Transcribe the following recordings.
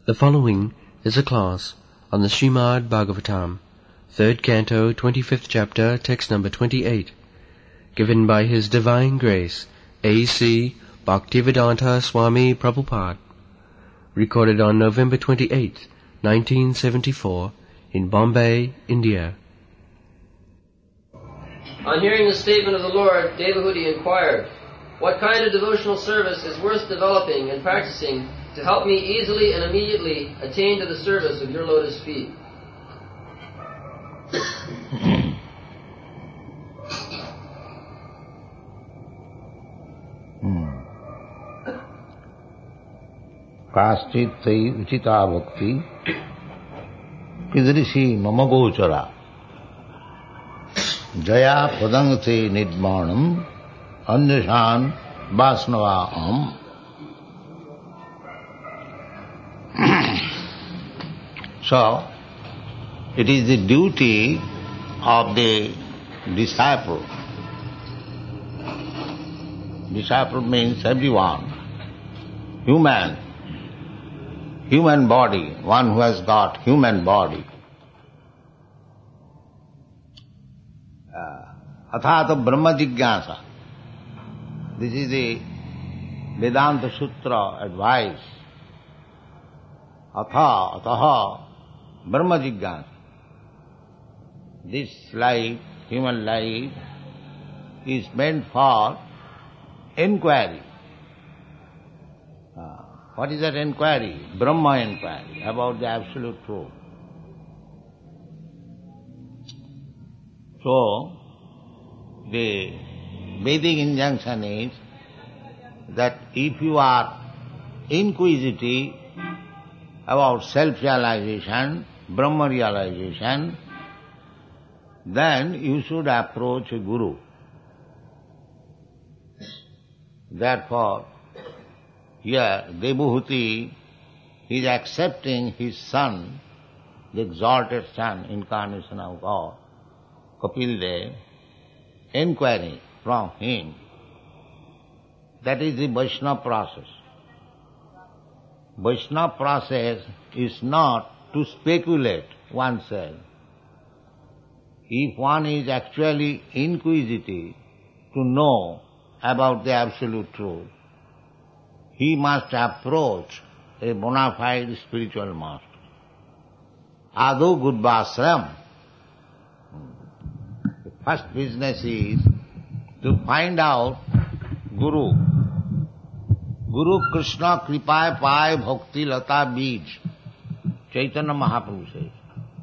The following is a class on the Srimad Bhagavatam, 3rd Canto, 25th Chapter, text number 28, given by His Divine Grace, A.C. Bhaktivedanta Swami Prabhupada, recorded on November 28, 1974, in Bombay, India. On hearing the statement of the Lord, Devahuti inquired, "What kind of devotional service is worth developing and practicing to help me easily and immediately attain to the service of your lotus feet?" काश्चित् तै Uchida भक्ति कीदृशी मम गोचरा जया पदं ते निर्माणम् अन्यशान् वासनवा अहम्. So, it is the duty of the disciple. Disciple means everyone, human body, one who has got human body. Athata Brahma Jigyasa. This is the Vedanta Sutra advice. Ataha Brahma Jigyasa. This life, human life, is meant for inquiry. What is that inquiry? Brahma inquiry about the absolute truth. So, the Vedic injunction is that if you are inquisitive about self-realization, Brahma realization, then you should approach a guru. Therefore, here Devahuti is accepting his son, the exalted son, incarnation of God, Kapildev, inquiring from him. That is the Vaishnava process. Vaishnava process is not to speculate oneself. If one is actually inquisitive to know about the absolute truth, he must approach a bona fide spiritual master. Ado Gurvashram. The first business is to find out Guru. Guru Krishna Kripaya Pai Bhakti Lata Bij. Chaitanya Mahaprabhu says.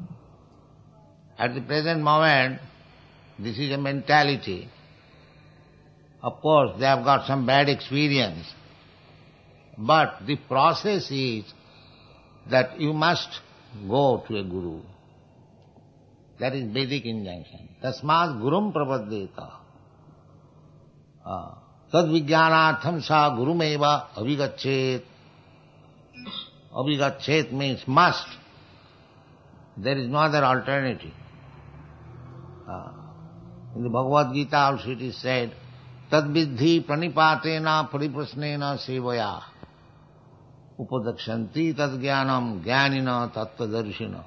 At the present moment, this is a mentality. Of course, they have got some bad experience. But the process is that you must go to a guru. That is Vedic injunction. Tasmat gurum prapaddeta. Tad vijnanatham sa gurumeva avigachet. Avigachet means must. There is no other alternative. In the Bhagavad Gita also it is said, Tad vidhi pranipatena pariprasnena sevaya. Upadakshanti tad jnanam jnanina tattvadarshina.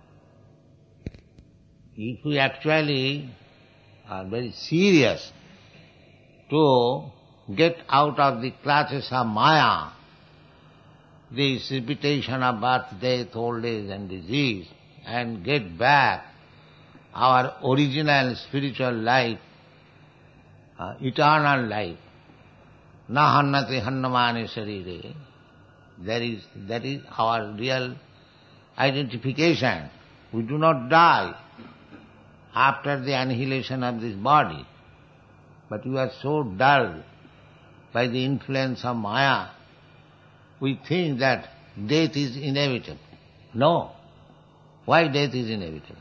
If we actually are very serious to get out of the clutches of Maya, this repetition of birth, death, old age and disease, and get back our original spiritual life, eternal life, na hannate hannamane sharire, that is our real identification. We do not die after the annihilation of this body, but we are so dulled by the influence of Maya, we think that death is inevitable. No. Why death is inevitable?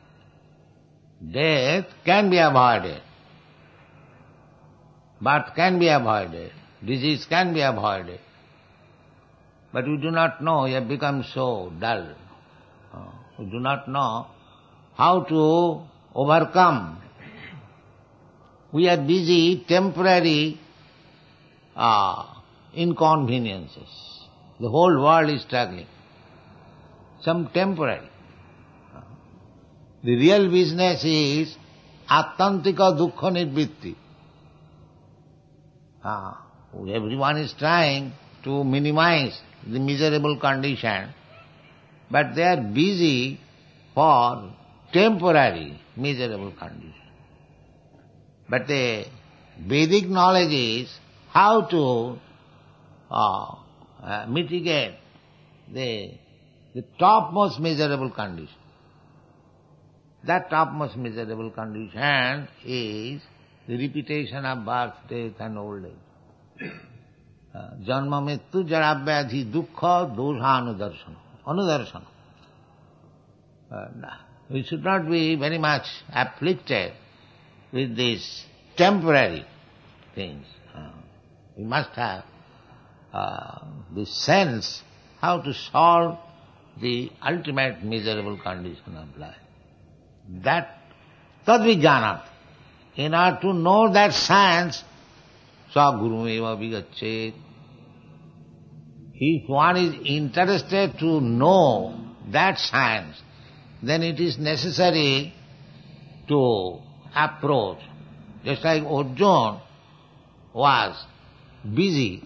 Death can be avoided. Birth can be avoided. Disease can be avoided. But we do not know, we have become so dull. We do not know how to overcome. We are busy temporary inconveniences. The whole world is struggling. some temporary. The real business is attantika dukkha nirvitti. Everyone is trying to minimize the miserable condition, but they are busy for temporary miserable condition. But the Vedic knowledge is how to mitigate the topmost miserable condition. That topmost miserable condition is the repetition of birth, death and old age. Janma mrityu jara vyadhi dukkha dosha anudarshana. We should not be very much afflicted with these temporary things. We must have the sense how to solve the ultimate miserable condition of life. That tadvijnanat. In order to know that science, sa guru eva vigachet. If one is interested to know that science, then it is necessary to approach. Just like Arjuna was busy,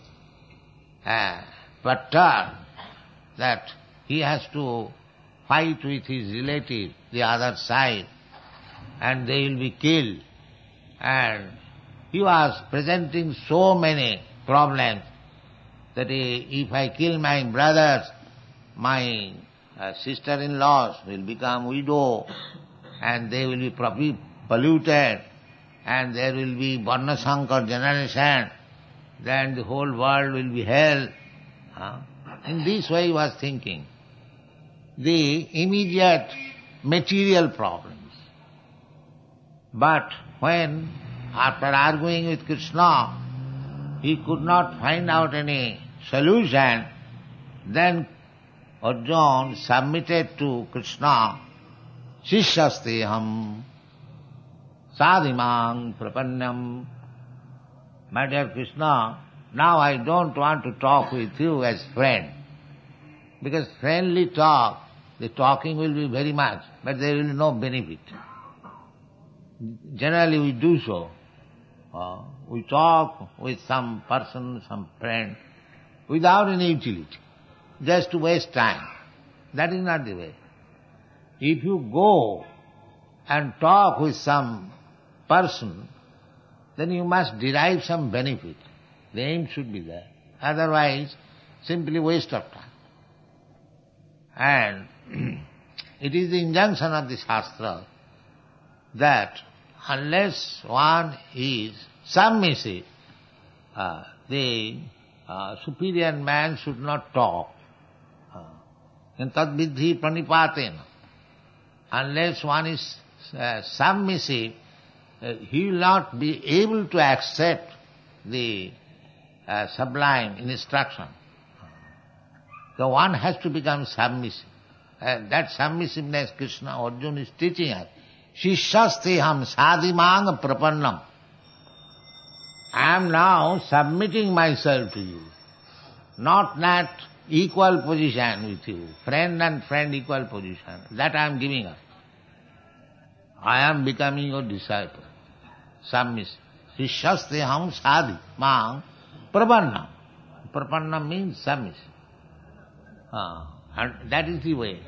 perturbed that he has to fight with his relative, the other side, and they will be killed. And he was presenting so many problems that if I kill my brothers, my sister-in-laws will become widow, and they will be polluted, and there will be Varna-Sankar generation, then the whole world will be hell. In this way he was thinking. The immediate material problems. But when, after arguing with Krishna, he could not find out any solution, then Arjuna submitted to Krishna, Shishyasteham sadhimang prapannam. My dear Krishna, now I don't want to talk with you as friend, because friendly talk, the talking will be very much, but there will be no benefit. Generally we do so. We talk with some person, some friend, without any utility, just to waste time. That is not the way. If you go and talk with some person, then you must derive some benefit. The aim should be there. Otherwise, simply waste of time. And it is the injunction of the Shastra that unless one is submissive, the superior man should not talk. In tadvidhi pranipatena. Unless one is submissive, he will not be able to accept the sublime instruction. So one has to become submissive. That submissiveness Krishna Arjuna is teaching us. Shishyasteham sadhimang prapannam. I am now submitting myself to you. Not that equal position with you. Friend and friend equal position. That I am giving up. I am becoming your disciple. Submissive. Shishyasteham sadhimang prapannam. Prapannam means submissive. And that is the way.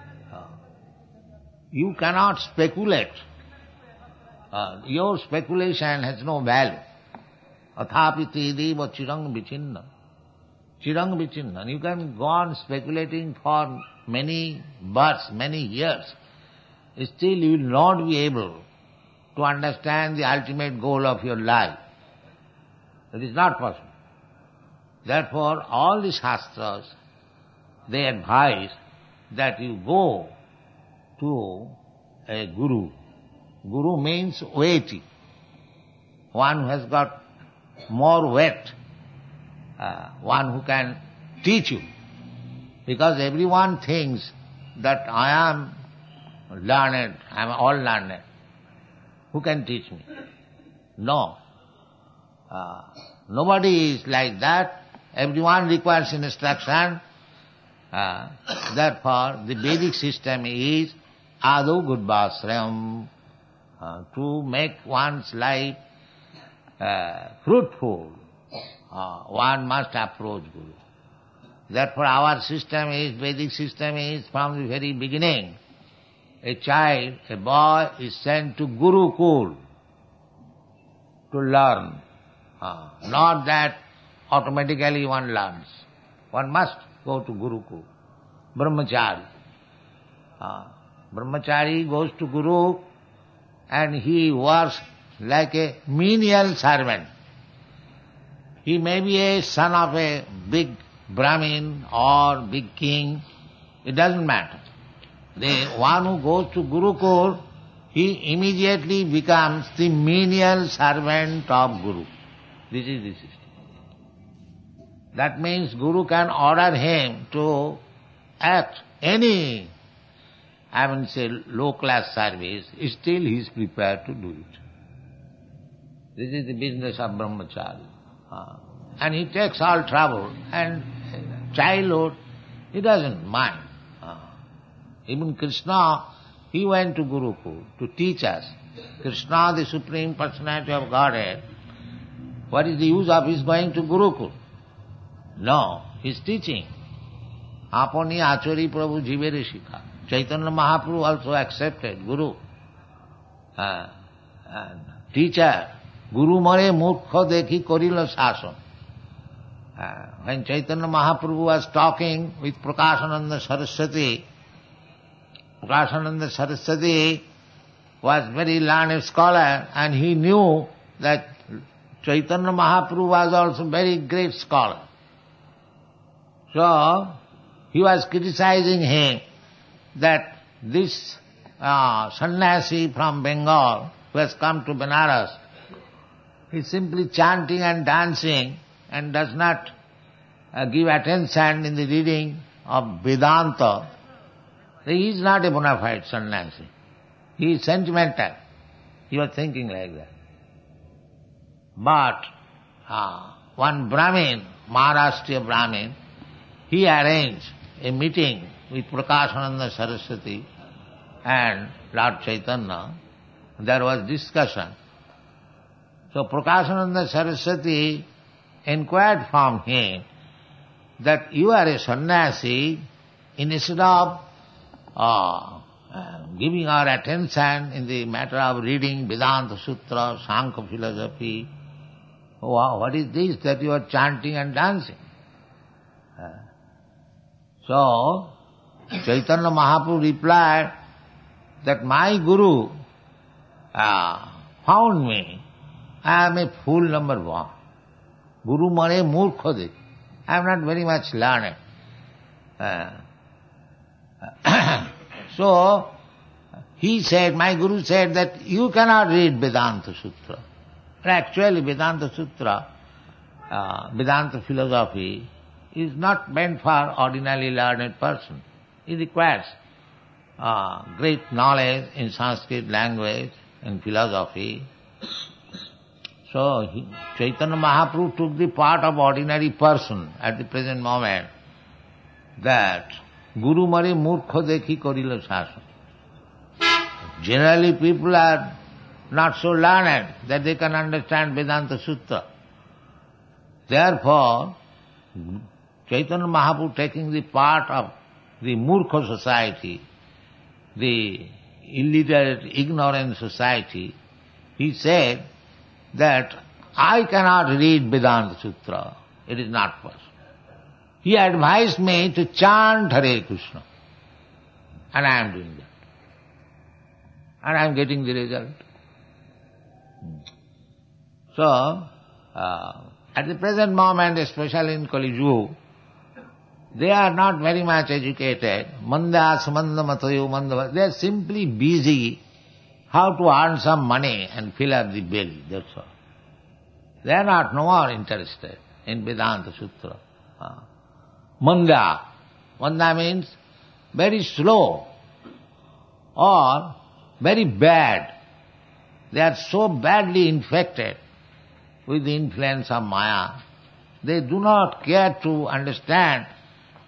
You cannot speculate. Your speculation has no value. Athapiti deva chirang vichinna. Chirang vichinna. You can go on speculating for many births, many years. Still you will not be able to understand the ultimate goal of your life. It is not possible. Therefore, all the Shastras, they advise that you go to a guru. Guru means weighty. One who has got more weight. One who can teach you. Because everyone thinks that I am learned, I am all learned. Who can teach me? No. Nobody is like that. Everyone requires instruction. Therefore, the Vedic system is adu gurvasrayam, to make one's life fruitful. One must approach Guru. Therefore, our system is, Vedic system is, from the very beginning, a child, a boy is sent to Gurukul to learn. Not that automatically one learns. One must go to Gurukul. Brahmachari. Brahmachari goes to Guru and he works like a menial servant. He may be a son of a big Brahmin or big king. It doesn't matter. The one who goes to Gurukul, he immediately becomes the menial servant of Guru. This is the system. That means Guru can order him to act any, I wouldn't say low-class service, still he is prepared to do it. This is the business of Brahmachari. And he takes all trouble, and childhood, he doesn't mind. Even Krishna, he went to Gurukul to teach us. Krishna, the Supreme Personality of Godhead, what is the use of his going to Gurukul? No, he's teaching. Apani achari Prabhu jivere shikha. Chaitanya Mahaprabhu also accepted Guru. Teacher, Guru mare murkha dekhi korila sasan. When Chaitanya Mahaprabhu was talking with Prakashananda Saraswati, Prakashananda Saraswati was very learned scholar and he knew that Chaitanya Mahaprabhu was also very great scholar. So, he was criticizing him that this sannyasi from Bengal who has come to Benares, he is simply chanting and dancing and does not give attention in the reading of Vedanta. He is not a bona fide sannyasi. He is sentimental. He was thinking like that. But one Brahmin, Maharashtriya Brahmin, he arranged a meeting with Prakashananda Saraswati and Lord Chaitanya. There was discussion. So Prakashananda Saraswati inquired from him that you are a sannyasi, instead of giving our attention in the matter of reading Vedanta Sutra, Sankhya philosophy, what is this that you are chanting and dancing? So, Chaitanya Mahaprabhu replied that my Guru found me. I am a fool number one. Guru mare murkha dekhi. I am not very much learned. So, he said, my Guru said that you cannot read Vedanta Sutra. But actually Vedanta Sutra, Vedanta philosophy, is not meant for ordinarily learned person. It requires great knowledge in Sanskrit language and philosophy. So Chaitanya Mahaprabhu took the part of ordinary person at the present moment, that Guru mare murkha dekhi korila sasan. Generally people are not so learned that they can understand Vedanta Sutra. Therefore, Chaitanya Mahaprabhu taking the part of the murkha society, the illiterate, ignorant society, he said that I cannot read Vedanta Sutra. It is not possible. He advised me to chant Hare Krishna. And I am doing that. And I am getting the result. So, at the present moment, especially in Kali Yuga, they are not very much educated. Manda samanda matayo manda. They are simply busy how to earn some money and fill up the belly, that's all. They are not no more interested in Vedanta Sutra. Manda. Manda means very slow or very bad. They are so badly infected with the influence of Maya. They do not care to understand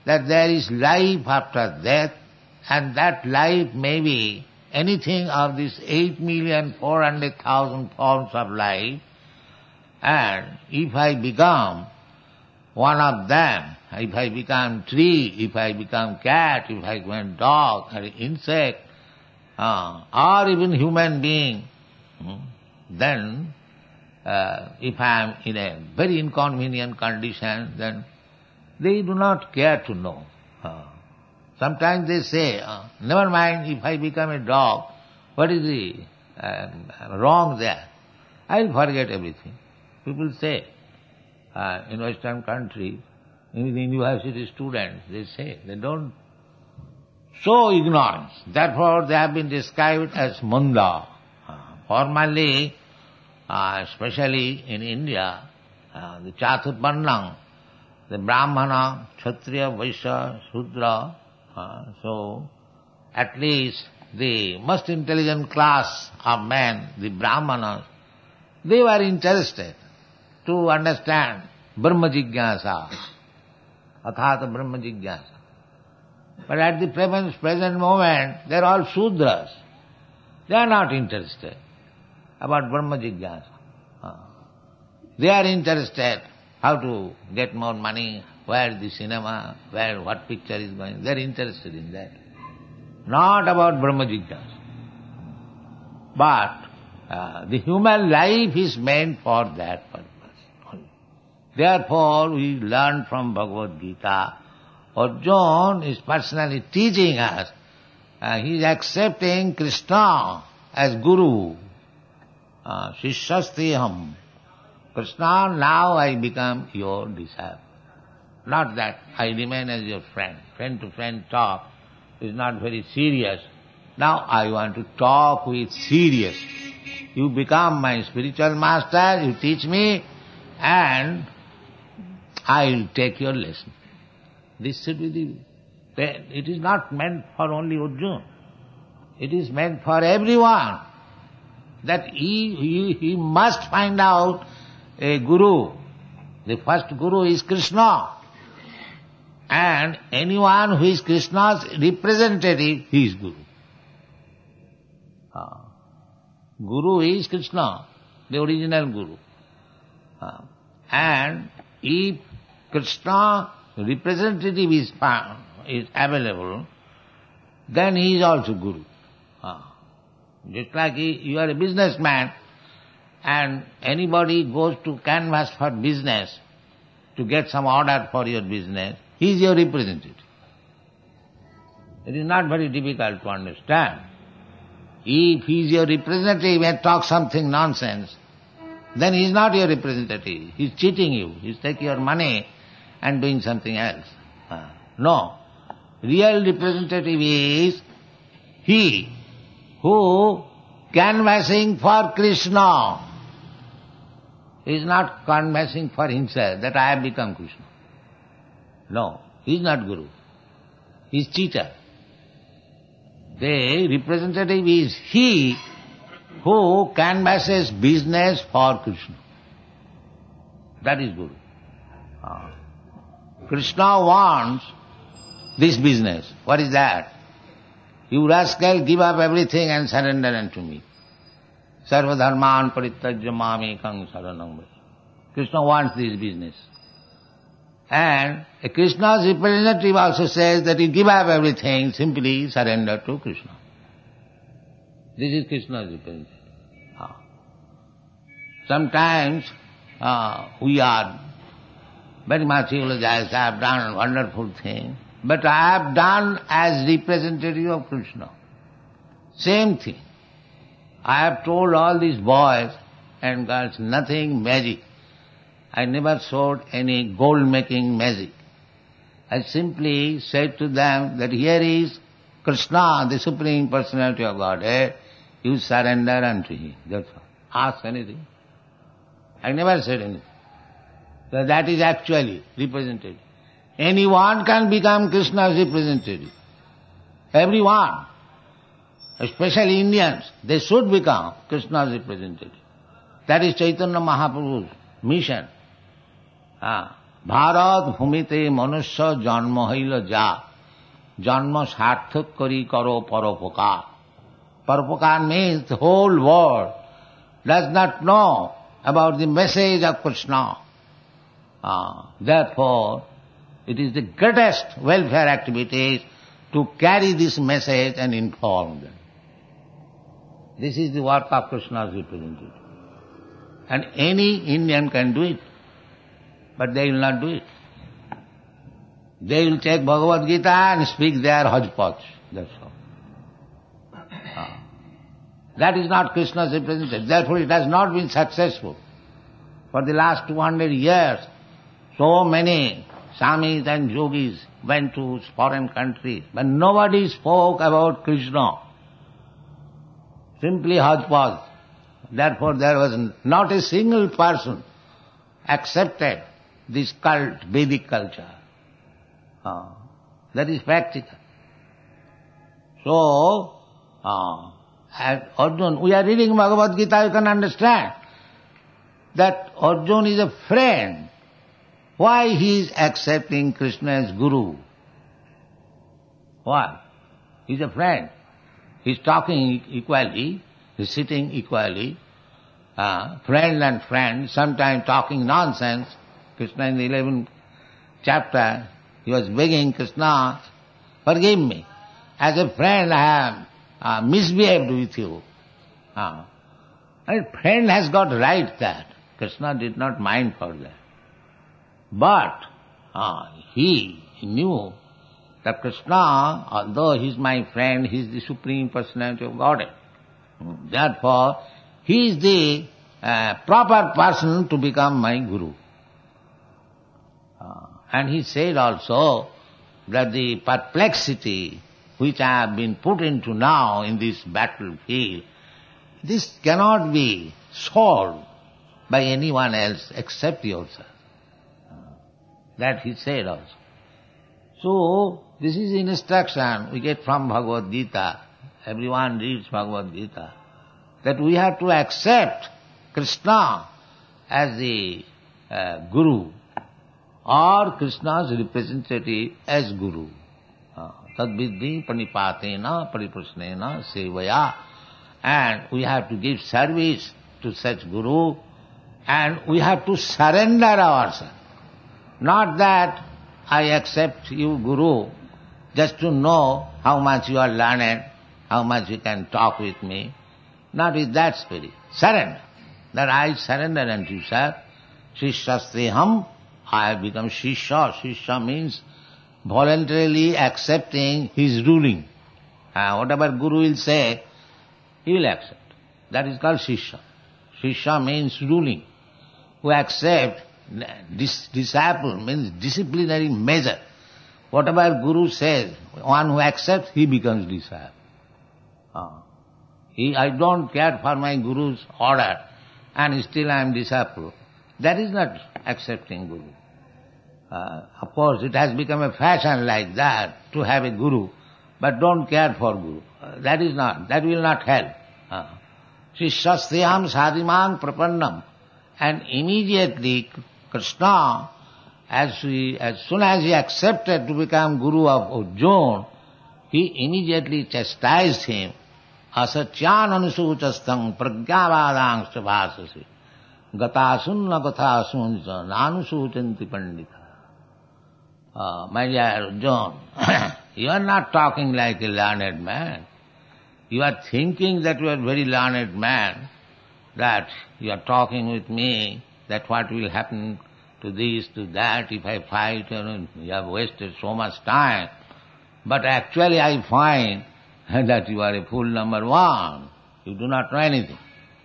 that there is life after death, and that life may be anything of this 8,400,000 forms of life, and if I become one of them, if I become tree, if I become cat, if I become dog or insect, or even human being, then if I am in a very inconvenient condition, then they do not care to know. Sometimes they say, never mind if I become a dog, what is the wrong there? I'll forget everything. People say, in Western countries, in the university students, they say, they don't show ignorance. Therefore they have been described as munda. Formerly, especially in India, the Chaturvarnam, the Brahmana, Kshatriya, Vaishya, Shudra, so at least the most intelligent class of men, the Brahmanas, they were interested to understand Brahma Jigyasa, Athata Brahma Jigyasa. But at the present moment, they are all Shudras. They are not interested about Brahma Jigyasa. They are interested how to get more money, where the cinema, what picture is going. They are interested in that. Not about Brahma Jigyasa. But the human life is meant for that purpose. Therefore, we learn from Bhagavad Gita, Arjuna is personally teaching us. He is accepting Krishna as Guru. Shishyasteham. Krishna, now I become your disciple. Not that I remain as your friend. Friend to friend talk is not very serious. Now I want to talk with serious. You become my spiritual master, you teach me, and I will take your lesson. This should be the... It is not meant for only Arjuna. It is meant for everyone. That he must find out a guru. The first guru is Krishna. And anyone who is Krishna's representative, he is guru. Guru is Krishna, the original guru. And if Krishna representative is available, then he is also guru. Just like you are a businessman, and anybody goes to canvass for business to get some order for your business, he is your representative. It is not very difficult to understand. If he is your representative and talks something nonsense, then he is not your representative. He is cheating you. He is taking your money and doing something else. No. Real representative is he who canvassing for Krishna. He is not canvassing for himself, that I have become Krishna. No, he is not Guru. He is cheater. The representative is he who canvasses business for Krishna. That is Guru. Krishna wants this business. What is that? You rascal, give up everything and surrender unto me. Sarva dharman parityajya mamekam saranam vraja. Krishna wants this business. And Krishna's representative also says that you give up everything, simply surrender to Krishna. This is Krishna's representative. Sometimes we are very much eulogized, I have done a wonderful thing, but I have done as representative of Krishna. Same thing. I have told all these boys and girls nothing magic. I never showed any gold-making magic. I simply said to them that here is Krishna, the Supreme Personality of Godhead. You surrender unto Him. That's all. Ask anything. I never said anything. So that is actually representative. Anyone can become Krishna's representative. Everyone. Especially Indians. They should become Krishna's representative. That is Chaitanya Mahaprabhu's mission. Bharat bhumite manusya janma haila ja. Janma sarthak kari karo paropokar. Paropokar means the whole world does not know about the message of Krishna. Therefore, it is the greatest welfare activity to carry this message and inform them. This is the work of Krishna's representative. And any Indian can do it, but they will not do it. They will take Bhagavad Gita and speak their hodgepodge. That's all. That is not Krishna's representative. Therefore it has not been successful. For the last 200 years, so many Swamis and Yogis went to foreign countries, but nobody spoke about Krishna. Simply hodgepodge. Therefore there was not a single person accepted this cult, Vedic culture. That is practical. So, at Arjuna, we are reading Bhagavad Gita, you can understand that Arjuna is a friend. Why he is accepting Krishna as Guru? Why? He is a friend. He is talking equally, he is sitting equally, friend and friend, sometimes talking nonsense. Krishna in the 11th chapter, he was begging Krishna, forgive me. As a friend I have misbehaved with you. And friend has got right that. Krishna did not mind for that. But he knew that Krishna, although he is my friend, he is the Supreme Personality of Godhead. Therefore, he is the proper person to become my Guru. And he said also that the perplexity which I have been put into now in this battlefield, this cannot be solved by anyone else except yourself. That he said also. So, this is instruction we get from Bhagavad Gita. Everyone reads Bhagavad Gita. That we have to accept Krishna as the Guru or Krishna's representative as Guru. Tadviddhi pranipatena pariprasnena sevaya. And we have to give service to such Guru and we have to surrender ourselves. Not that I accept you Guru just to know how much you are learned, how much you can talk with me. Not with that spirit. Surrender. That I surrender unto you, sir. Shishyastriham, I have become Shishya. Shishya means voluntarily accepting his ruling. Whatever Guru will say, he will accept. That is called Shishya. Shishya means ruling. Who accept, disciple means disciplinary measure. Whatever Guru says, one who accepts, he becomes disciple. I don't care for my Guru's order and still I am disciple. That is not accepting Guru. Of course, it has become a fashion like that to have a Guru, but don't care for Guru. That will not help. Shishyastriham sadhimang prapannam. And immediately Krishna, as soon as he accepted to become Guru of Arjuna, he immediately chastised him. Asatyan anusuchastang pragyavadang bhasasi. Gatasunna gathasunja nanusuchanti pandita. My dear Arjuna, you are not talking like a learned man. You are thinking that you are a very learned man, that you are talking with me, that what will happen to this, to that, if I fight, you have wasted so much time. But actually I find that you are a fool number one. You do not know anything.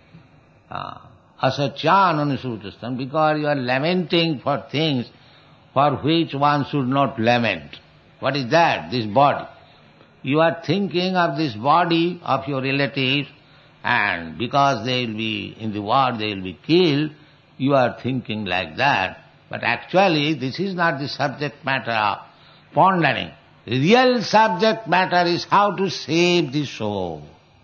Asatyan anusutastam, because you are lamenting for things for which one should not lament. What is that? This body. You are thinking of this body of your relatives, and because they will be in the war, they will be killed, you are thinking like that. But actually, this is not the subject matter of pondering. The real subject matter is how to save the soul.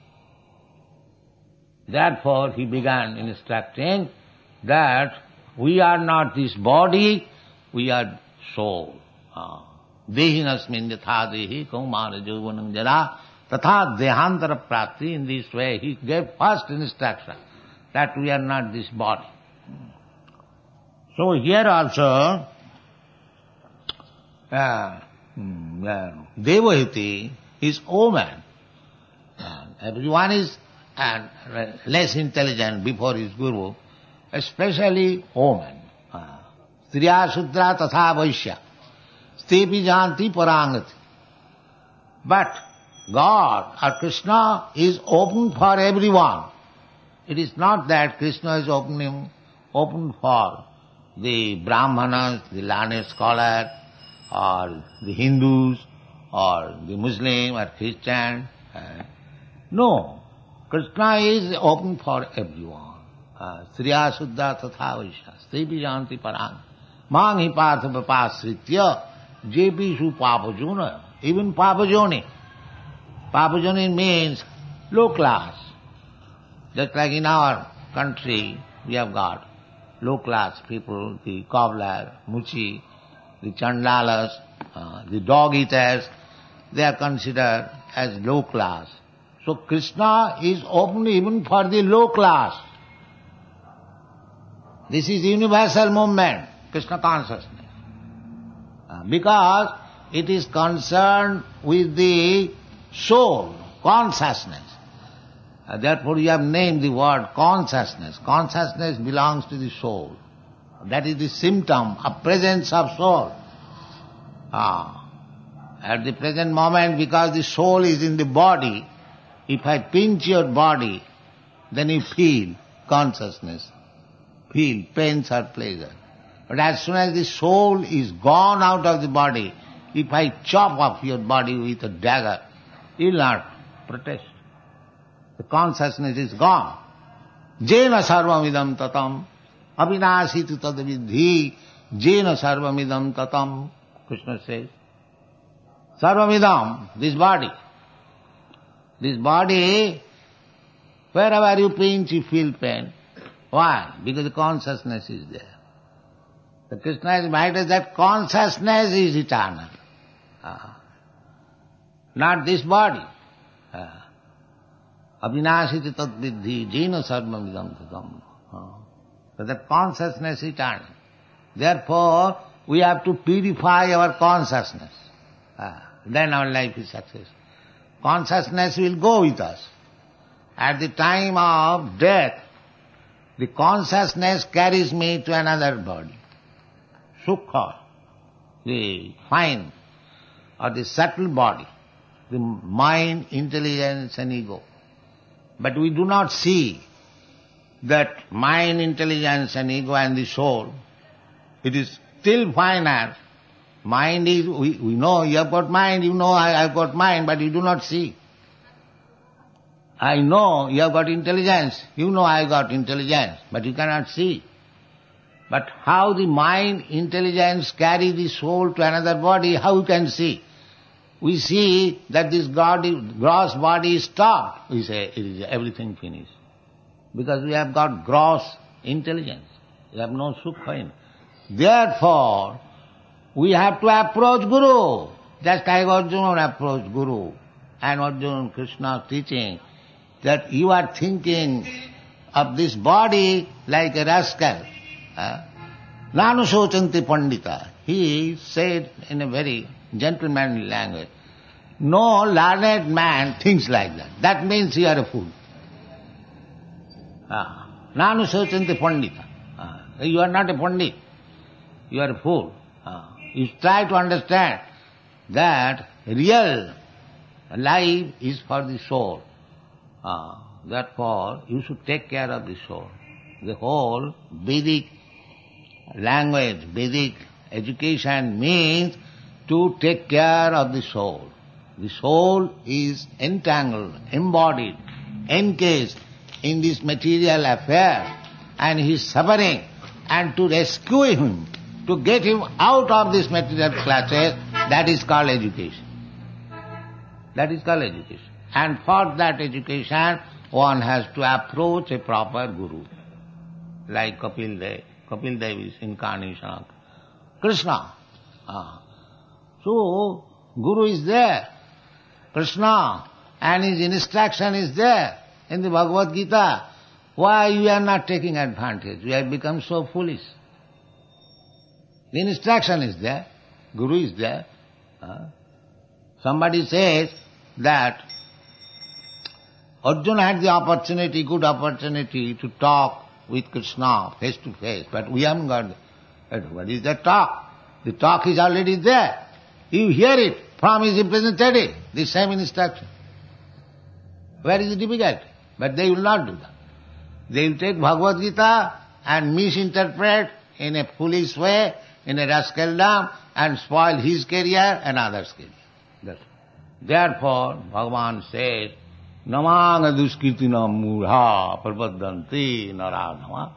Therefore, he began instructing that we are not this body, we are soul. Dehinasmin yatha dehi kaumara jovanam jara tatha dehantara prapti. In this way he gave first instruction that we are not this body. So here also Devahiti is woman. Everyone is less intelligent before his guru, especially woman. Striya Shudra Tatha Vaishya Stepi Janti Parangati. But God or Krishna is open for everyone. It is not that Krishna is open for the Brahmanas, the learned scholar, or the Hindus, or the Muslim or Christian. No, Krishna is open for everyone. Striya Shuddha Tatha Vaishya Stepi Janti Parang Mangi Partha Vapasritya Jepishu Papajuna. Even Papajoni. Papajoni means low class. Just like in our country, we have got low class people, the cobbler, muchi, the chandalas, the dog eaters, they are considered as low class. So Krishna is open even for the low class. This is universal movement, Krishna consciousness. Because it is concerned with the soul, consciousness. Therefore you have named the word consciousness. Consciousness belongs to the soul. That is the symptom of presence of soul. At the present moment, because the soul is in the body, if I pinch your body, then you feel consciousness, feel pains or pleasure. But as soon as the soul is gone out of the body, if I chop off your body with a dagger, you will not protest. The consciousness is gone. Jena sarvamidam tatam avinashiti tadvidhi jena sarvamidam tatam. Krishna says, sarvamidam, this body. This body, wherever you pinch, you feel pain. Why? Because the consciousness is there. The Krishna is mighty that consciousness is eternal. Not this body. Avinashiti tadvidhi jena sarvamidam tatam. So that consciousness is eternal. Therefore, we have to purify our consciousness. Then our life is successful. Consciousness will go with us. At the time of death, the consciousness carries me to another body. Sukha, the fine or the subtle body, the mind, intelligence and ego. But we do not see that mind, intelligence and ego and the soul. It is still finer. Mind is, we know you have got mind, you know I have got mind, but you do not see. I know you have got intelligence, you know I have got intelligence, but you cannot see. But how the mind, intelligence carry the soul to another body, how you can see? We see that this gross body is stopped. We say it is everything finished. Because we have got gross intelligence. We have no sukha in it. Therefore, we have to approach Guru. Just like Arjuna approached Guru. And Arjuna Krishna teaching that you are thinking of this body like a rascal. Nanu sochanti pandita. He said in a very gentlemanly language, no learned man thinks like that. That means you are a fool. Nanu sochanti pandita. You are not a pandit. You are a fool. You try to understand that real life is for the soul. Therefore, you should take care of the soul. The whole Vedic language, Vedic education means to take care of the soul. The soul is entangled, embodied, encased in this material affair, and he is suffering. And to rescue him, to get him out of this material clutches, that is called education. That is called education. And for that education, one has to approach a proper guru, like Kapil Dev. Kapil Dev is incarnation of Krishna. So, Guru is there, Krishna, and his instruction is there in the Bhagavad Gita. Why you are not taking advantage? You have become so foolish. The instruction is there, Guru is there. Somebody says that Arjuna had the opportunity, good opportunity to talk with Krishna face to face, but we haven't got that. What is the talk? The talk is already there. You hear it from his representative, the same instruction. Where is the difficulty? But they will not do that. They will take Bhagavad Gita and misinterpret in a foolish way, in a rascaldom, and spoil his career and others' career. Therefore, Bhagavan says, Namanga duskritina mudha prabhadanti naradhama.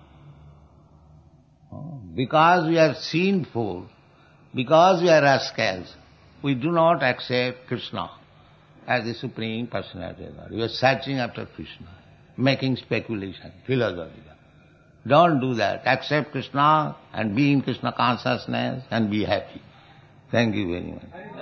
Because we are sinful, because we are rascals, we do not accept Krishna as the Supreme Personality of God. We are searching after Krishna, making speculation, philosophy. Don't do that. Accept Krishna and be in Krishna consciousness and be happy. Thank you very much.